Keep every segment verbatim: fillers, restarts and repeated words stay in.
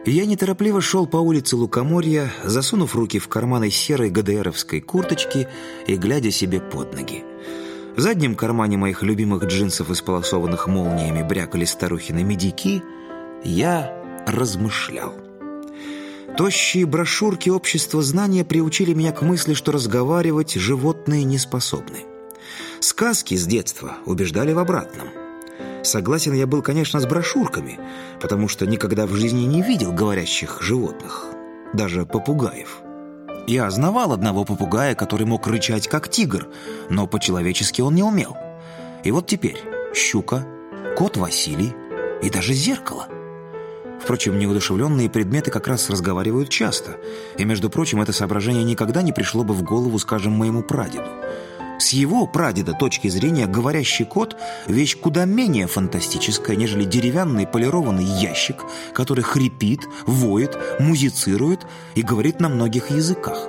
Я неторопливо шел по улице Лукоморья, засунув руки в карманы серой ГДРовской курточки и глядя себе под ноги. В заднем кармане моих любимых джинсов, исполосованных молниями, брякали старухины медики. Я размышлял. Тощие брошюрки общества знания приучили меня к мысли, что разговаривать животные не способны. Сказки с детства убеждали в обратном. Согласен я был, конечно, с брошюрками, потому что никогда в жизни не видел говорящих животных, даже попугаев. Я знавал одного попугая, который мог рычать, как тигр, но по-человечески он не умел. И вот теперь щука, кот Василий и даже зеркало. Впрочем, неудушевленные предметы как раз разговаривают часто. И, между прочим, это соображение никогда не пришло бы в голову, скажем, моему прадеду. С его, прадеда, точки зрения, говорящий кот – вещь куда менее фантастическая, нежели деревянный полированный ящик, который хрипит, воет, музицирует и говорит на многих языках.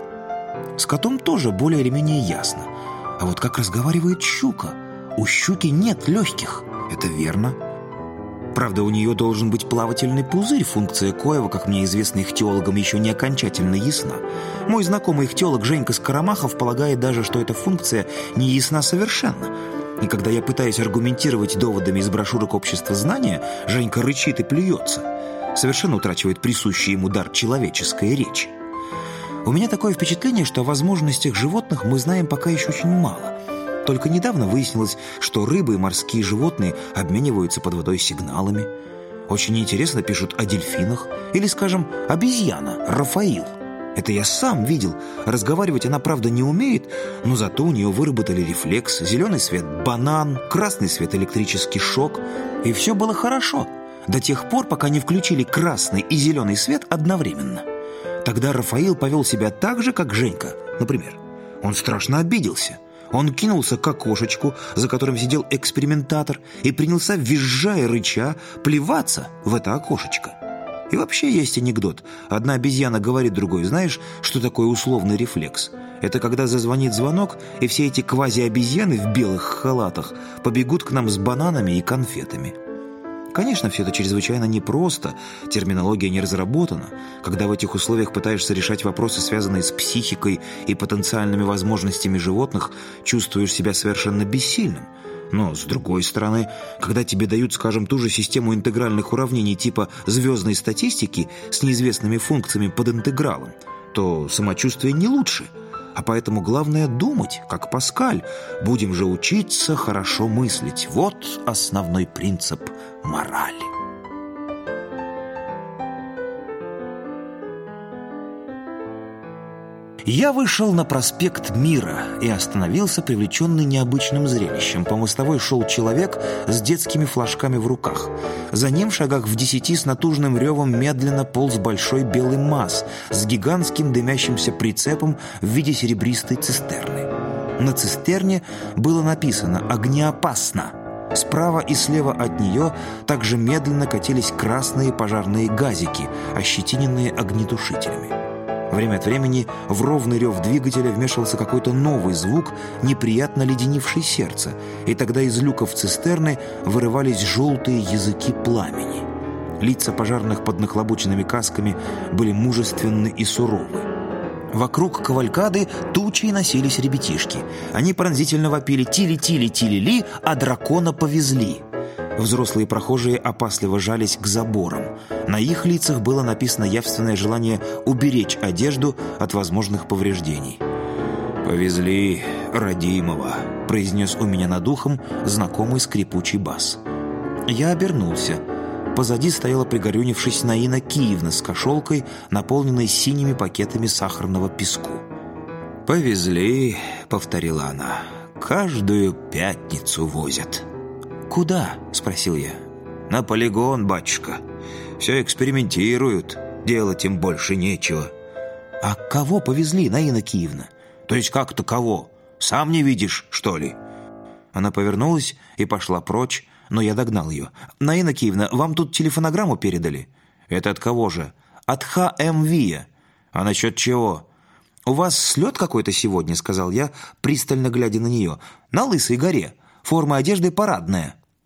С котом тоже более или менее ясно. А вот как разговаривает щука? У щуки нет легких, это верно. Правда, у нее должен быть плавательный пузырь, функция коего, как мне известно ихтиологам, еще не окончательно ясна. Мой знакомый ихтиолог Женька Скоромахов полагает даже, что эта функция не ясна совершенно. И когда я пытаюсь аргументировать доводами из брошюрок общества знания, Женька рычит и плюется. Совершенно утрачивает присущий ему дар человеческой речи. У меня такое впечатление, что о возможностях животных мы знаем пока еще очень мало. Только недавно выяснилось, что рыбы и морские животные обмениваются под водой сигналами. Очень интересно пишут о дельфинах. Или, скажем, обезьяна Рафаил. Это я сам видел. Разговаривать она, правда, не умеет, но зато у нее выработали рефлекс. Зеленый свет – банан, красный свет – электрический шок. И все было хорошо. До тех пор, пока не включили красный и зеленый свет одновременно. Тогда Рафаил повел себя так же, как Женька, например. Он страшно обиделся. Он кинулся к окошечку, за которым сидел экспериментатор, и принялся, визжая, рыча, плеваться в это окошечко. И вообще есть анекдот. Одна обезьяна говорит другой: знаешь, что такое условный рефлекс? Это когда зазвонит звонок, и все эти квази-обезьяны в белых халатах побегут к нам с бананами и конфетами. Конечно, все это чрезвычайно непросто, терминология не разработана. Когда в этих условиях пытаешься решать вопросы, связанные с психикой и потенциальными возможностями животных, чувствуешь себя совершенно бессильным. Но, с другой стороны, когда тебе дают, скажем, ту же систему интегральных уравнений типа звездной статистики с неизвестными функциями под интегралом, то самочувствие не лучше. А поэтому главное думать, как Паскаль. Будем же учиться хорошо мыслить. Вот основной принцип морали. Я вышел на проспект Мира и остановился, привлеченный необычным зрелищем. По мостовой шел человек с детскими флажками в руках. За ним, в шагах в десяти, с натужным ревом медленно полз большой белый МАЗ с гигантским дымящимся прицепом в виде серебристой цистерны. На цистерне было написано «Огнеопасно». Справа и слева от нее также медленно катились красные пожарные газики, ощетиненные огнетушителями. Время от времени в ровный рев двигателя вмешивался какой-то новый звук, неприятно леденивший сердце, и тогда из люков цистерны вырывались желтые языки пламени. Лица пожарных под нахлобученными касками были мужественны и суровы. Вокруг кавалькады тучей носились ребятишки. Они пронзительно вопили «Тили-тили-тили-ли», а дракона повезли. Взрослые прохожие опасливо жались к заборам. На их лицах было написано явственное желание уберечь одежду от возможных повреждений. «Повезли родимого», — произнес у меня над ухом знакомый скрипучий бас. Я обернулся. Позади стояла, пригорюнившись, Наина Киевна с кошелкой, наполненной синими пакетами сахарного песку. «Повезли», — повторила она, — «каждую пятницу возят». «Куда?» – спросил я. «На полигон, батюшка. Все экспериментируют. Делать им больше нечего». «А кого повезли, Наина Киевна?» «То есть как-то кого? Сам не видишь, что ли?» Она повернулась и пошла прочь, но я догнал ее. «Наина Киевна, вам тут телефонограмму передали?» «Это от кого же?» «От Ха Эм Вия». «А насчет чего?» «У вас слет какой-то сегодня», – сказал я, пристально глядя на нее. «На Лысой горе. Форма одежды парадная».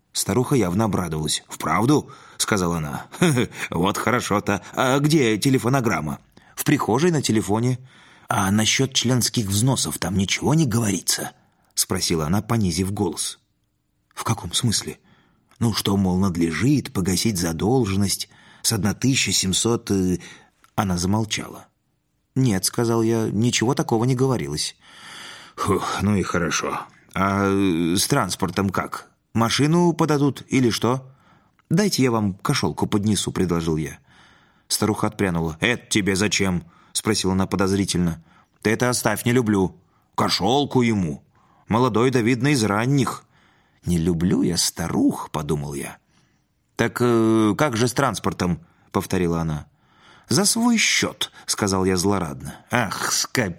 Старуха явно обрадовалась. «Вправду?» — сказала она. «Хе-хе, вот хорошо-то. А где телефонограмма?» «В прихожей на телефоне». «А насчет членских взносов там ничего не говорится?» — спросила она, понизив голос. «В каком смысле?» «Ну, что, мол, надлежит погасить задолженность с тысяча семьсот...» Она замолчала. «Нет», — сказал я, — «ничего такого не говорилось». «Фух, ну и хорошо. А с транспортом как? Машину подадут или что?» «Дайте я вам кошелку поднесу», — предложил я. Старуха отпрянула. «Это тебе зачем?» — спросила она подозрительно. «Ты это оставь, не люблю. Кошелку ему. Молодой да, видно, из ранних». «Не люблю я старух», — подумал я. «Так э, как же с транспортом?» — повторила она. «За свой счет», — сказал я злорадно. «Ах,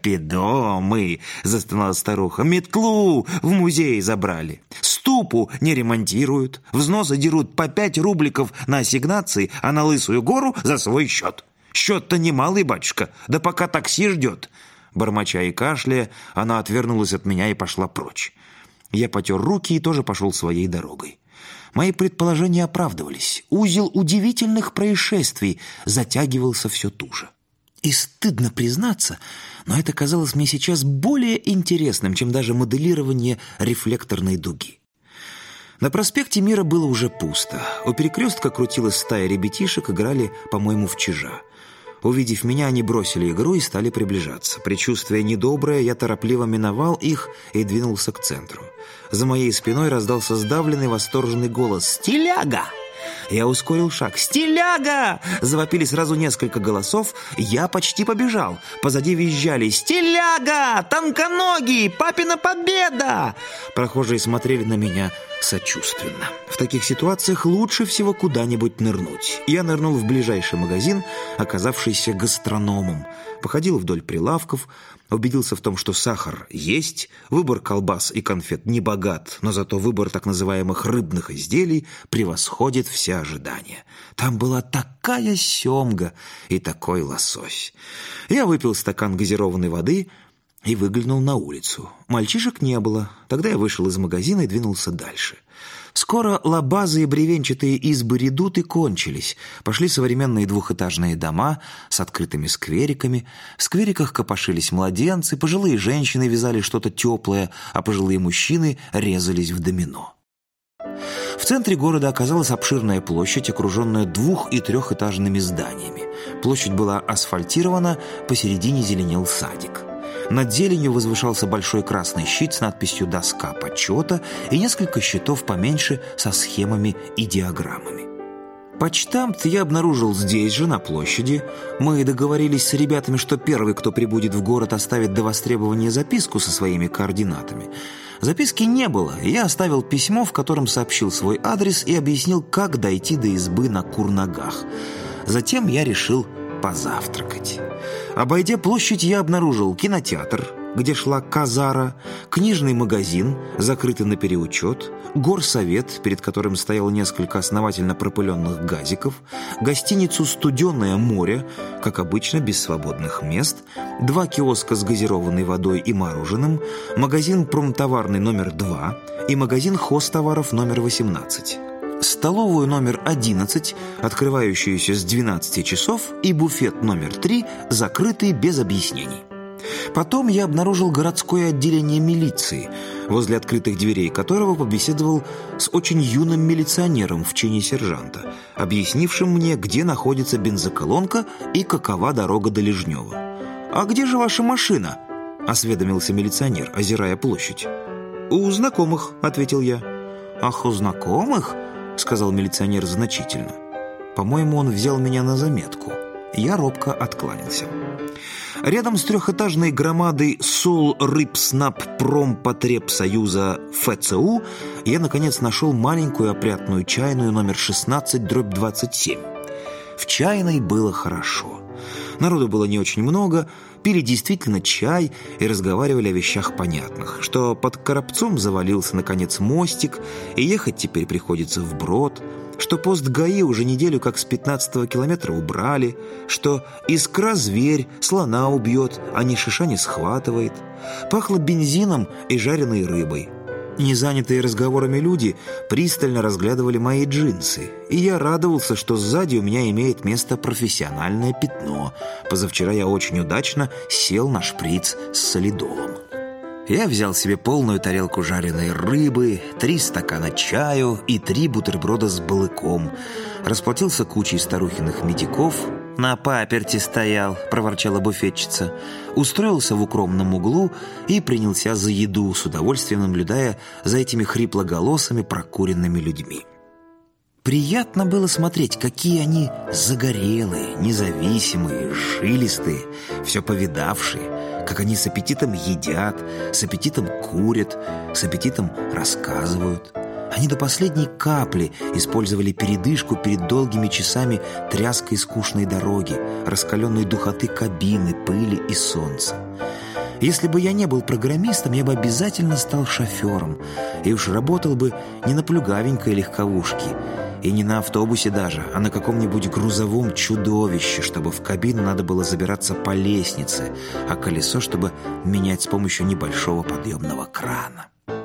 скопидомы!» — застонала старуха. «Метлу в музей забрали. Ступу не ремонтируют. Взносы дерут по пять рубликов на ассигнации, а на Лысую гору за свой счет. Счет-то немалый, батюшка, да пока такси ждет». Бормоча и кашляя, она отвернулась от меня и пошла прочь. Я потер руки и тоже пошел своей дорогой. Мои предположения оправдывались. Узел удивительных происшествий затягивался все туже. И стыдно признаться, но это казалось мне сейчас более интересным, чем даже моделирование рефлекторной дуги. На проспекте Мира было уже пусто. У перекрестка крутилась стая ребятишек, играли, по-моему, в чижа. Увидев меня, они бросили игру и стали приближаться. Предчувствуя недоброе, я торопливо миновал их и двинулся к центру. За моей спиной раздался сдавленный, восторженный голос: «Стиляга!» Я ускорил шаг. «Стиляга!» Завопили сразу несколько голосов. Я почти побежал. Позади визжали: «Стиляга! Тонконогий! Папина победа!» Прохожие смотрели на меня сочувственно. В таких ситуациях лучше всего куда-нибудь нырнуть. Я нырнул в ближайший магазин, оказавшийся гастрономом. Походил вдоль прилавков, убедился в том, что сахар есть, выбор колбас и конфет не богат, но зато выбор так называемых рыбных изделий превосходит все ожидания. Там была такая семга и такой лосось. Я выпил стакан газированной воды и выглянул на улицу. Мальчишек не было. Тогда я вышел из магазина и двинулся дальше. Скоро лабазы и бревенчатые избы редуты кончились. Пошли современные двухэтажные дома с открытыми сквериками. В сквериках копошились младенцы, пожилые женщины вязали что-то теплое, а пожилые мужчины резались в домино. В центре города оказалась обширная площадь, окруженная двух- и трехэтажными зданиями. Площадь была асфальтирована, посередине зеленел садик. Над зеленью возвышался большой красный щит с надписью «Доска почета» и несколько щитов поменьше со схемами и диаграммами. Почтамт я обнаружил здесь же, на площади. Мы договорились с ребятами, что первый, кто прибудет в город, оставит до востребования записку со своими координатами. Записки не было, и я оставил письмо, в котором сообщил свой адрес и объяснил, как дойти до избы на курногах. Затем я решил позавтракать. Обойдя площадь, я обнаружил кинотеатр, где шла казара, книжный магазин, закрытый на переучет, горсовет, перед которым стояло несколько основательно пропыленных газиков, гостиницу «Студеное море», как обычно, без свободных мест, два киоска с газированной водой и мороженым, магазин промтоварный номер два и магазин хозтоваров номер восемнадцать. Столовую номер одиннадцать, открывающуюся с двенадцати часов, и буфет номер три, закрытый без объяснений. Потом я обнаружил городское отделение милиции, возле открытых дверей которого побеседовал с очень юным милиционером в чине сержанта, объяснившим мне, где находится бензоколонка и какова дорога до Лежнева. «А где же ваша машина?» – осведомился милиционер, озирая площадь. «У знакомых», – ответил я. «Ах, у знакомых?» — сказал милиционер значительно. По-моему, он взял меня на заметку. Я робко откланялся. Рядом с трехэтажной громадой Солрыбснабпромпотребсоюза ФЦУ я, наконец, нашел маленькую опрятную чайную номер шестнадцать дробь двадцать семь. В чайной было хорошо. Народу было не очень много, пили действительно чай и разговаривали о вещах понятных, что под Коробцом завалился, наконец, мостик, и ехать теперь приходится вброд, что пост ГАИ уже неделю как с пятнадцатого километра убрали, что искра зверь, слона убьет, а ни шиша не схватывает. Пахло бензином и жареной рыбой. Незанятые разговорами люди пристально разглядывали мои джинсы, и я радовался, что сзади у меня имеет место профессиональное пятно. Позавчера я очень удачно сел на шприц с солидолом. Я взял себе полную тарелку жареной рыбы, три стакана чаю и три бутерброда с балыком. Расплатился кучей старухиных медиков. «На паперти стоял», — проворчала буфетчица. Устроился в укромном углу и принялся за еду, с удовольствием наблюдая за этими хриплоголосыми прокуренными людьми. Приятно было смотреть, какие они загорелые, независимые, жилистые, все повидавшие, как они с аппетитом едят, с аппетитом курят, с аппетитом рассказывают. Они до последней капли использовали передышку перед долгими часами тряской скучной дороги, раскаленной духоты кабины, пыли и солнца. Если бы я не был программистом, я бы обязательно стал шофером, и уж работал бы не на плюгавенькой легковушке, и не на автобусе даже, а на каком-нибудь грузовом чудовище, чтобы в кабину надо было забираться по лестнице, а колесо, чтобы менять с помощью небольшого подъемного крана.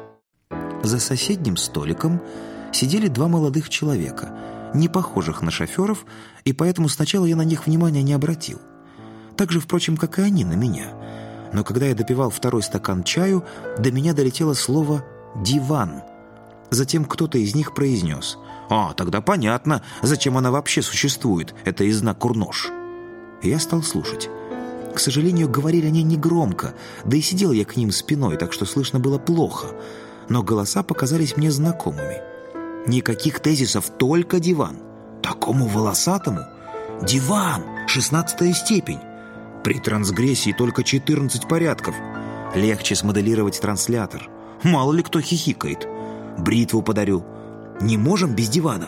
За соседним столиком сидели два молодых человека, не похожих на шоферов, и поэтому сначала я на них внимания не обратил. Так же, впрочем, как и они на меня. Но когда я допивал второй стакан чаю, до меня долетело слово «диван». Затем кто-то из них произнес: «А, тогда понятно, зачем она вообще существует, это из знак Курнош». И я стал слушать. К сожалению, говорили они негромко, да и сидел я к ним спиной, так что слышно было плохо. Но голоса показались мне знакомыми. Никаких тезисов, только диван. Такому волосатому? Диван! Шестнадцатая степень. При трансгрессии только четырнадцать порядков. Легче смоделировать транслятор. Мало ли кто хихикает. Бритву подарю. Не можем без дивана.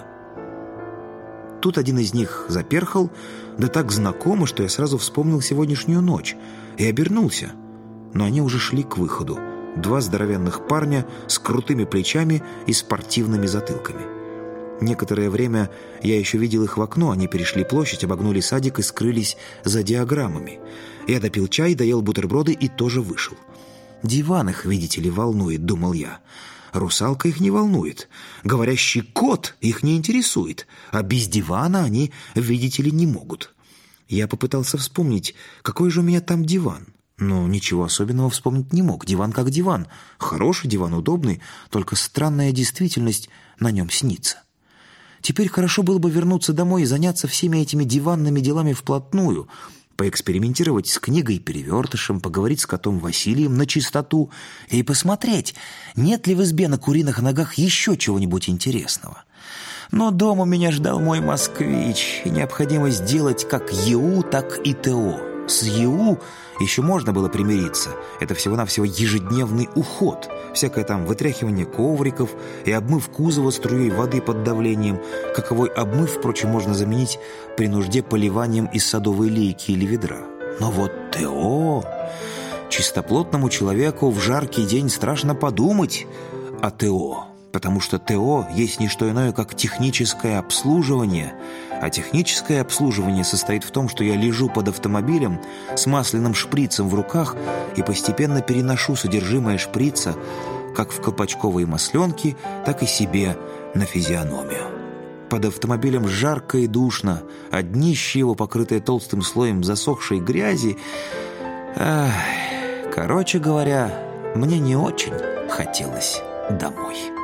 Тут один из них заперхал, да так знакомо, что я сразу вспомнил сегодняшнюю ночь и обернулся. Но они уже шли к выходу. Два здоровенных парня с крутыми плечами и спортивными затылками. Некоторое время я еще видел их в окно. Они перешли площадь, обогнули садик и скрылись за диаграммами. Я допил чай, доел бутерброды и тоже вышел. Диван их, видите ли, волнует, думал я. Русалка их не волнует. Говорящий кот их не интересует. А без дивана они, видите ли, не могут. Я попытался вспомнить, какой же у меня там диван. Но ничего особенного вспомнить не мог. Диван как диван. Хороший диван, удобный, только странная действительность на нем снится. Теперь хорошо было бы вернуться домой и заняться всеми этими диванными делами вплотную, поэкспериментировать с книгой-перевертышем, поговорить с котом Василием на чистоту и посмотреть, нет ли в избе на куриных ногах еще чего-нибудь интересного. Но дома меня ждал мой москвич, и необходимо сделать как ЕУ, так и ТО. С ЕУ еще можно было примириться. Это всего-навсего ежедневный уход. Всякое там вытряхивание ковриков и обмыв кузова струей воды под давлением. Каковой обмыв, впрочем, можно заменить при нужде поливанием из садовой лейки или ведра. Но вот ТО... Чистоплотному человеку в жаркий день страшно подумать о ТО. Потому что ТО есть не что иное, как техническое обслуживание. А техническое обслуживание состоит в том, что я лежу под автомобилем с масляным шприцем в руках и постепенно переношу содержимое шприца как в колпачковые масленки, так и себе на физиономию. Под автомобилем жарко и душно, а днище его, покрытое толстым слоем засохшей грязи... Ах, короче говоря, мне не очень хотелось домой.